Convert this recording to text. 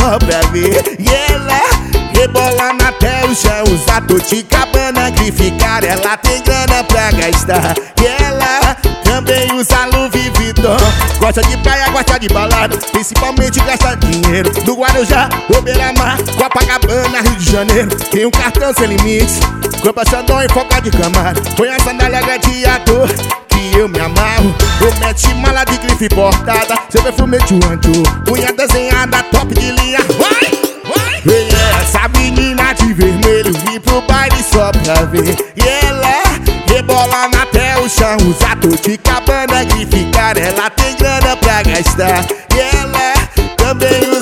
só pra ver. E ela rebolando até o chão, usa Toticabana, Grificar, ela tem grana pra gastar. E ela também usa Louis Vuitton. Gosta de praia, gosta de balada, principalmente gasta dinheiro no Guarujá, ou Beira-Mar, Copacabana, Rio de Janeiro. Tem um cartão sem limites, compra Xandão e foca de Camaro. Põe a sandália gladiador que eu me amarro. Eu mete mala de grife importada, seu perfume de anjo, unha desenhada, top de linha. Vai! Essa menina de vermelho vim pro baile só pra ver. E ela rebolando até o chão, usa Toticabana, Grificar, ela tem grana pra gastar. E ela também usa